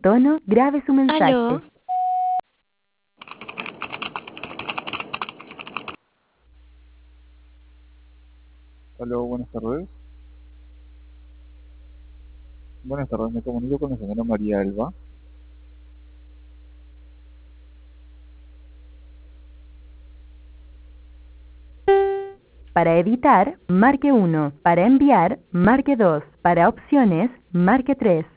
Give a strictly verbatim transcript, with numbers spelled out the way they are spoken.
tono, grabe su mensaje. ¿Aló? Aló, buenas tardes. Buenas tardes, me comunico con la señora María Elba. Para editar, marque uno. Para enviar, marque dos. Para opciones, marque tres.